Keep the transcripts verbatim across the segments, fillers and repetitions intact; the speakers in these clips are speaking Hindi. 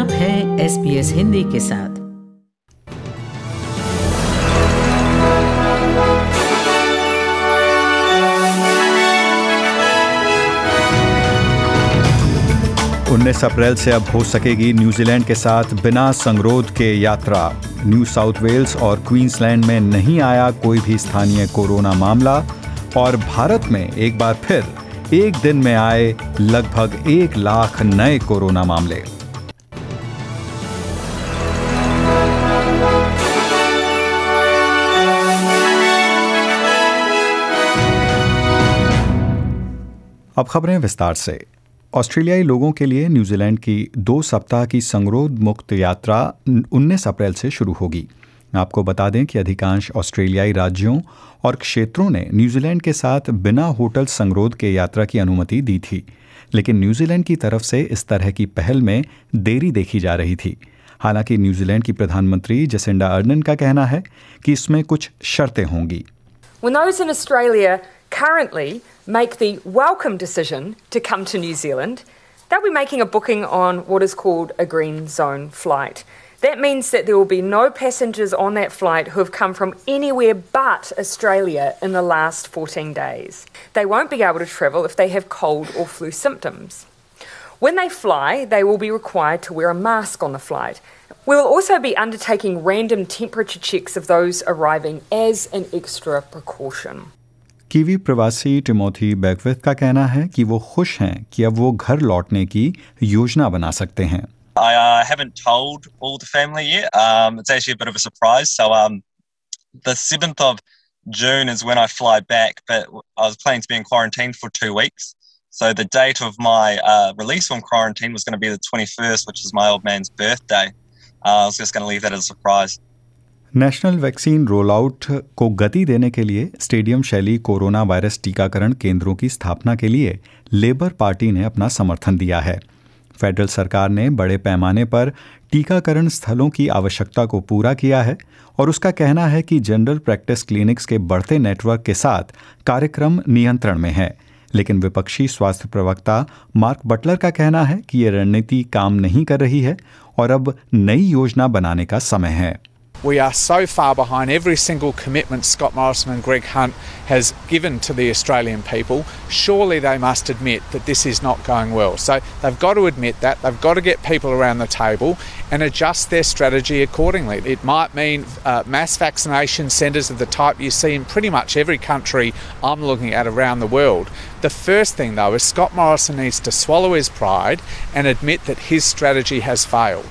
आप हैं एस बी एस हिंदी के साथ। उन्नीस अप्रैल से अब हो सकेगी न्यूजीलैंड के साथ बिना संगरोध के यात्रा। न्यू साउथ वेल्स और क्वींसलैंड में नहीं आया कोई भी स्थानीय कोरोना मामला और भारत में एक बार फिर एक दिन में आए लगभग एक लाख नए कोरोना मामले। अब खबरें विस्तार से। ऑस्ट्रेलियाई लोगों के लिए न्यूजीलैंड की दो सप्ताह की संगरोध मुक्त यात्रा उन्नीस अप्रैल से शुरू होगी। आपको बता दें कि अधिकांश ऑस्ट्रेलियाई राज्यों और क्षेत्रों ने न्यूजीलैंड के साथ बिना होटल संगरोध के यात्रा की अनुमति दी थी, लेकिन न्यूजीलैंड की तरफ से इस तरह की पहल में देरी देखी जा रही थी। हालांकि न्यूजीलैंड की प्रधानमंत्री जसिंडा अर्डर्न का कहना है कि इसमें कुछ शर्तें होंगी। When those in Australia currently make the welcome decision to come to New Zealand, they'll be making a booking on what is called a green zone flight. That means that there will be no passengers on that flight who have come from anywhere but Australia in the last fourteen days. They won't be able to travel if they have cold or flu symptoms. When they fly, they will be required to wear a mask on the flight. We will also be undertaking random temperature checks of those arriving as an extra precaution. Kiwi प्रवासी टिमोथी बैकविथ का कहना है कि वो खुश हैं कि अब वो घर लौटने की योजना बना सकते हैं। I uh, haven't told all the family yet. Um, it's actually a bit of a surprise. So um, the seventh of June is when I fly back, but I was planning to be in quarantine for two weeks. So the date of my uh, release from quarantine was going to be the twenty-first, which is my old man's birthday. Uh, I was just going to leave that as a surprise. National vaccine roll out को गति देने के लिए स्टेडियम शैली कोरोना वायरस टीकाकरण केंद्रों की स्थापना के लिए लेबर पार्टी ने अपना समर्थन दिया है। फेडरल सरकार ने बड़े पैमाने पर टीकाकरण स्थलों की आवश्यकता को पूरा किया है और उसका कहना है कि जनरल प्रैक्टिस क्लिनिक्स के बढ़ते नेटवर्क के साथ कार्यक्रम नियंत्रण में है। लेकिन विपक्षी स्वास्थ्य प्रवक्ता मार्क बटलर का कहना है कि ये रणनीति काम नहीं कर रही है और अब नई योजना बनाने का समय है। We are so far behind every single commitment Scott Morrison and Greg Hunt has given to the Australian people. Surely they must admit that this is not going well. So they've got to admit that. They've got to get people around the table and adjust their strategy accordingly. It might mean uh, mass vaccination centres of the type you see in pretty much every country I'm looking at around the world. The first thing though is Scott Morrison needs to swallow his pride and admit that his strategy has failed.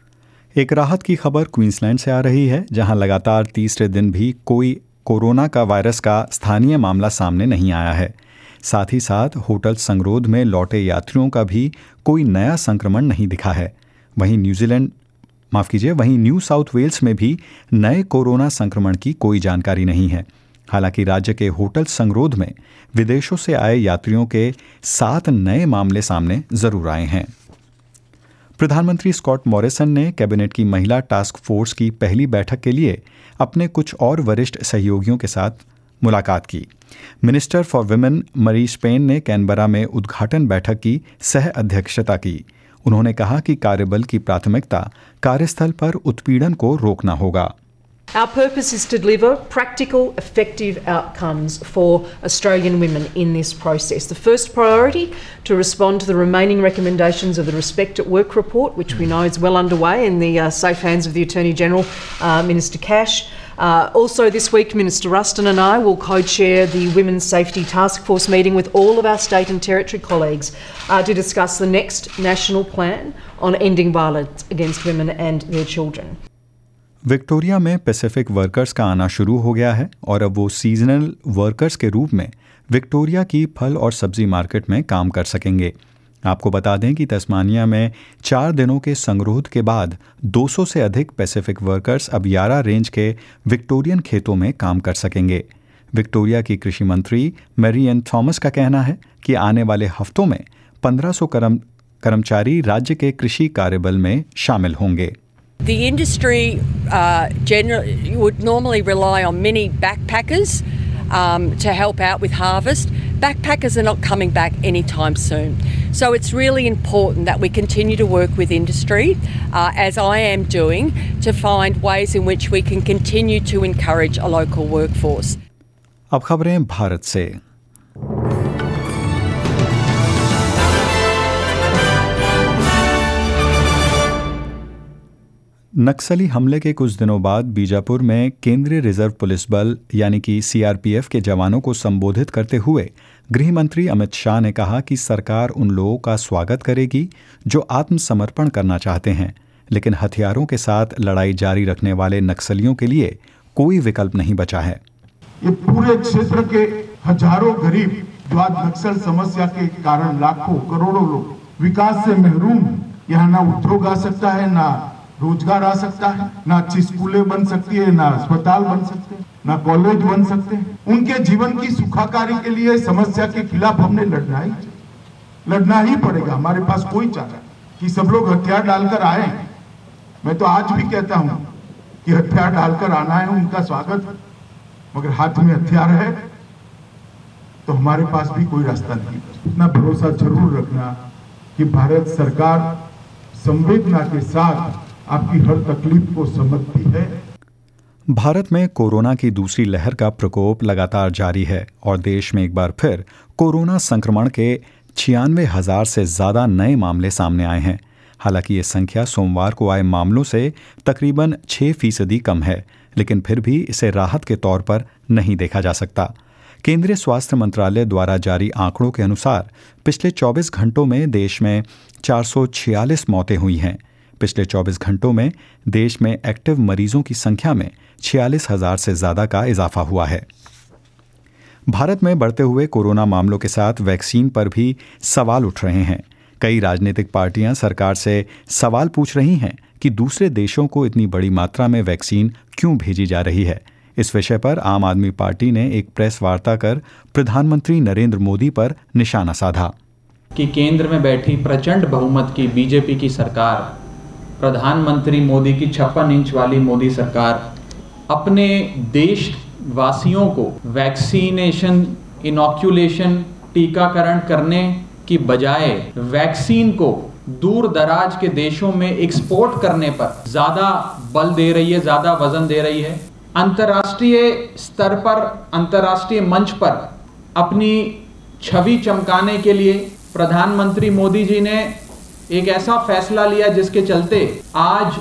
एक राहत की खबर क्वींसलैंड से आ रही है, जहां लगातार तीसरे दिन भी कोई कोरोना का वायरस का स्थानीय मामला सामने नहीं आया है। साथ ही साथ होटल संगरोध में लौटे यात्रियों का भी कोई नया संक्रमण नहीं दिखा है। वहीं न्यूजीलैंड माफ़ कीजिए वहीं न्यू साउथ वेल्स में भी नए कोरोना संक्रमण की कोई जानकारी नहीं है। हालांकि राज्य के होटल संगरोध में विदेशों से आए यात्रियों के सात नए मामले सामने ज़रूर आए हैं। प्रधानमंत्री स्कॉट मॉरिसन ने कैबिनेट की महिला टास्क फोर्स की पहली बैठक के लिए अपने कुछ और वरिष्ठ सहयोगियों के साथ मुलाकात की। Minister for women Marise Payne ने कैनबरा में उद्घाटन बैठक की सह अध्यक्षता की। उन्होंने कहा कि कार्यबल की प्राथमिकता कार्यस्थल पर उत्पीड़न को रोकना होगा। Our purpose is to deliver practical, effective outcomes for Australian women in this process. The first priority, to respond to the remaining recommendations of the Respect at Work report, which we know is well underway in the uh, safe hands of the Attorney-General, uh, Minister Cash. Uh, also this week, Minister Ruston and I will co-chair the Women's Safety Task Force meeting with all of our state and territory colleagues uh, to discuss the next national plan on ending violence against women and their children. Victoria में पैसिफिक वर्कर्स का आना शुरू हो गया है और अब वो सीजनल वर्कर्स के रूप में विक्टोरिया की फल और सब्जी मार्केट में काम कर सकेंगे। आपको बता दें कि तस्मानिया में चार दिनों के संगरोध के बाद दो सौ से अधिक पैसिफिक वर्कर्स अब यारा रेंज के विक्टोरियन खेतों में काम कर सकेंगे। विक्टोरिया की कृषि मंत्री मैरी एन थॉमस का कहना है कि आने वाले हफ्तों में पंद्रह सौ कर्मचारी राज्य के कृषि कार्यबल में शामिल होंगे। The industry uh, generally would normally rely on many backpackers um, to help out with harvest. backpackers are not coming back anytime soon. So it's really important that we continue to work with industry, uh, as I am doing, to find ways in which we can continue to encourage a local workforce. अब खबरें भारत से। नक्सली हमले के कुछ दिनों बाद बीजापुर में केंद्रीय रिजर्व पुलिस बल यानी कि सीआरपीएफ के जवानों को संबोधित करते हुए गृह मंत्री अमित शाह ने कहा कि सरकार उन लोगों का स्वागत करेगी जो आत्मसमर्पण करना चाहते हैं, लेकिन हथियारों के साथ लड़ाई जारी रखने वाले नक्सलियों के लिए कोई विकल्प नहीं बचा है। ये पूरे क्षेत्र के हजारों गरीब जो आज नक्सल समस्या के कारण लाखों करोड़ों लोग विकास से महरूम, यहाँ ना उद्योग आ सकता है, ना रोजगार आ सकता है, ना अच्छी स्कूलें बन सकती है, ना अस्पताल बन सकते हैं, ना कॉलेज बन सकते हैं। उनके जीवन की सुखाकारी के लिए समस्या के खिलाफ हमने लड़ना ही लड़ना ही पड़ेगा। हमारे पास कोई चारा कि सब लोग हथियार डालकर आए। मैं तो आज भी कहता हूं कि हथियार डालकर आना है, उनका स्वागत, मगर हाथ में हथियार है तो हमारे पास भी कोई रास्ता नहीं। इतना भरोसा जरूर रखना कि भारत सरकार संवेदना के साथ आपकी हर तकलीफ को समझती है। भारत में कोरोना की दूसरी लहर का प्रकोप लगातार जारी है और देश में एक बार फिर कोरोना संक्रमण के छियानवे हजार से ज़्यादा नए मामले सामने आए हैं। हालांकि ये संख्या सोमवार को आए मामलों से तकरीबन छः फीसदी कम है, लेकिन फिर भी इसे राहत के तौर पर नहीं देखा जा सकता। केंद्रीय स्वास्थ्य मंत्रालय द्वारा जारी आंकड़ों के अनुसार पिछले चौबीस घंटों में देश में चार सौ छियालीस मौतें हुई हैं। पिछले चौबीस घंटों में देश में एक्टिव मरीजों की संख्या में छियालीस हजार से ज़्यादा का इजाफा हुआ है। भारत में बढ़ते हुए कोरोना मामलों के साथ वैक्सीन पर भी सवाल उठ रहे हैं। कई राजनीतिक पार्टियां सरकार से सवाल पूछ रही हैं कि दूसरे देशों को इतनी बड़ी मात्रा में वैक्सीन क्यों भेजी जा रही है। इस विषय पर आम आदमी पार्टी ने एक प्रेस वार्ता कर प्रधानमंत्री नरेंद्र मोदी पर निशाना साधा कि केंद्र में बैठी प्रचंड बहुमत की बीजेपी की सरकार, प्रधानमंत्री मोदी की छप्पन इंच वाली मोदी सरकार अपने देशवासियों को वैक्सीनेशन, इनॉक्यूलेशन, टीकाकरण करने की बजाय वैक्सीन को दूर दराज के देशों में एक्सपोर्ट करने पर ज़्यादा बल दे रही है, ज़्यादा वजन दे रही है। अंतर्राष्ट्रीय स्तर पर, अंतर्राष्ट्रीय मंच पर अपनी छवि चमकाने के लिए प्रधानमंत्री मोदी जी ने एक ऐसा फैसला लिया जिसके चलते आज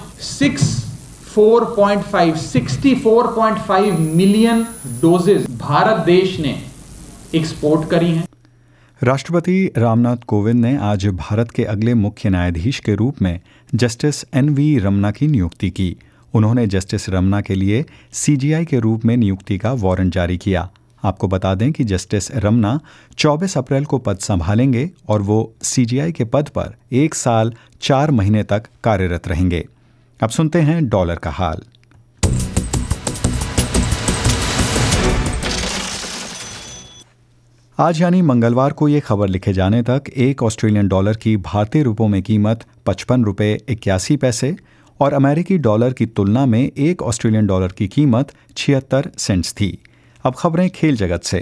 चौंसठ पॉइंट पाँच मिलियन डोजेज भारत देश ने एक्सपोर्ट करी हैं। राष्ट्रपति रामनाथ कोविंद ने आज भारत के अगले मुख्य न्यायाधीश के रूप में जस्टिस एन वी रमना की नियुक्ति की। उन्होंने जस्टिस रमना के लिए सीजीआई के रूप में नियुक्ति का वारंट जारी किया। आपको बता दें कि जस्टिस रमना चौबीस अप्रैल को पद संभालेंगे और वो सीजीआई के पद पर एक साल चार महीने तक कार्यरत रहेंगे। अब सुनते हैं डॉलर का हाल। आज यानी मंगलवार को ये खबर लिखे जाने तक एक ऑस्ट्रेलियन डॉलर की भारतीय रुपयों में कीमत पचपन रुपये इक्यासी पैसे और अमेरिकी डॉलर की तुलना में एक ऑस्ट्रेलियन डॉलर की कीमत छिहत्तर सेंट्स थी। अब खबरें खेल जगत से।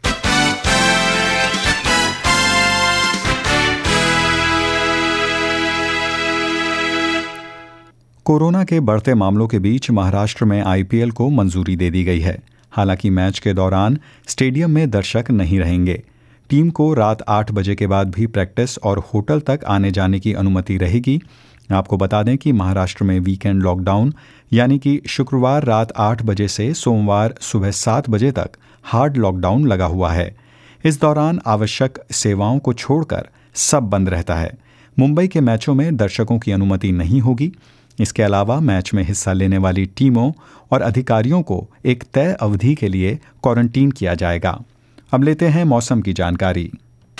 कोरोना के बढ़ते मामलों के बीच महाराष्ट्र में आईपीएल को मंजूरी दे दी गई है। हालांकि मैच के दौरान स्टेडियम में दर्शक नहीं रहेंगे। टीम को रात आठ बजे के बाद भी प्रैक्टिस और होटल तक आने जाने की अनुमति रहेगी। आपको बता दें कि महाराष्ट्र में वीकेंड लॉकडाउन यानी कि शुक्रवार रात आठ बजे से सोमवार सुबह सात बजे तक हार्ड लॉकडाउन लगा हुआ है। इस दौरान आवश्यक सेवाओं को छोड़कर सब बंद रहता है। मुंबई के मैचों में दर्शकों की अनुमति नहीं होगी। इसके अलावा मैच में हिस्सा लेने वाली टीमों और अधिकारियों को एक तय अवधि के लिए क्वारंटीन किया जाएगा। अब लेते हैं मौसम की जानकारी।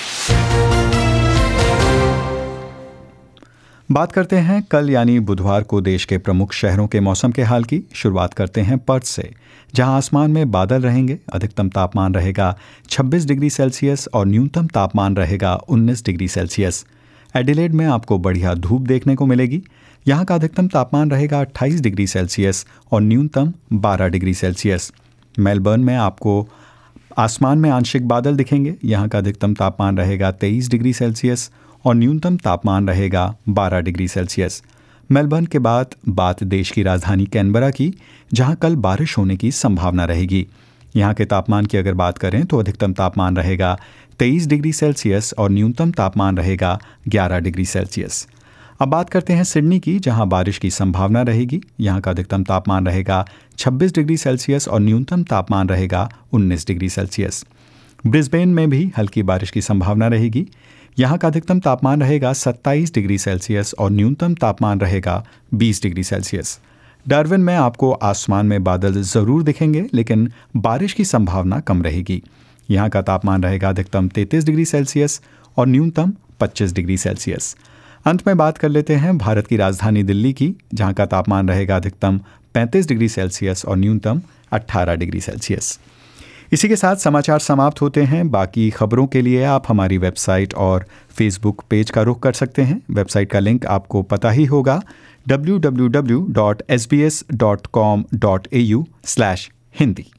बात करते हैं कल यानी बुधवार को देश के प्रमुख शहरों के मौसम के हाल की। शुरुआत करते हैं पर्थ से, जहां आसमान में बादल रहेंगे। अधिकतम तापमान रहेगा छब्बीस डिग्री सेल्सियस और न्यूनतम तापमान रहेगा उन्नीस डिग्री सेल्सियस। एडिलेड में आपको बढ़िया धूप देखने को मिलेगी। यहाँ का अधिकतम तापमान रहेगा अट्ठाईस डिग्री सेल्सियस और न्यूनतम बारह डिग्री सेल्सियस। मेलबर्न में आपको आसमान में आंशिक बादल दिखेंगे। यहाँ का अधिकतम तापमान रहेगा तेईस डिग्री सेल्सियस और न्यूनतम तापमान रहेगा बारह डिग्री सेल्सियस। मेलबर्न के बाद बात देश की राजधानी कैनबरा की, जहाँ कल बारिश होने की संभावना रहेगी। यहाँ के तापमान की अगर बात करें तो अधिकतम तापमान रहेगा तेईस डिग्री सेल्सियस और न्यूनतम तापमान रहेगा ग्यारह डिग्री सेल्सियस। अब बात करते हैं सिडनी की, जहां बारिश की संभावना रहेगी। यहां का अधिकतम तापमान रहेगा छब्बीस डिग्री सेल्सियस और न्यूनतम तापमान रहेगा उन्नीस डिग्री सेल्सियस। ब्रिस्बेन में भी हल्की बारिश की संभावना रहेगी। यहां का अधिकतम तापमान रहेगा सत्ताईस डिग्री सेल्सियस और न्यूनतम तापमान रहेगा बीस डिग्री सेल्सियस। डार्विन में आपको आसमान में बादल ज़रूर दिखेंगे, लेकिन बारिश की संभावना कम रहेगी। यहाँ का तापमान रहेगा अधिकतम तैंतीस डिग्री सेल्सियस और न्यूनतम पच्चीस डिग्री सेल्सियस। अंत में बात कर लेते हैं भारत की राजधानी दिल्ली की, जहाँ का तापमान रहेगा अधिकतम पैंतीस डिग्री सेल्सियस और न्यूनतम अट्ठारह डिग्री सेल्सियस। इसी के साथ समाचार समाप्त होते हैं। बाकी खबरों के लिए आप हमारी वेबसाइट और फेसबुक पेज का रुख कर सकते हैं। वेबसाइट का लिंक आपको पता ही होगा, W W W dot S B S dot com dot A U slash Hindi.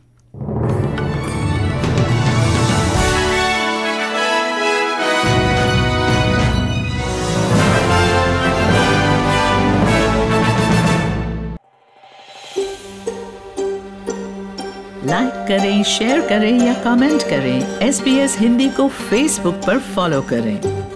Like करें, शेयर करें या कमेंट करें। एस बी एस हिंदी को फेसबुक पर फॉलो करें।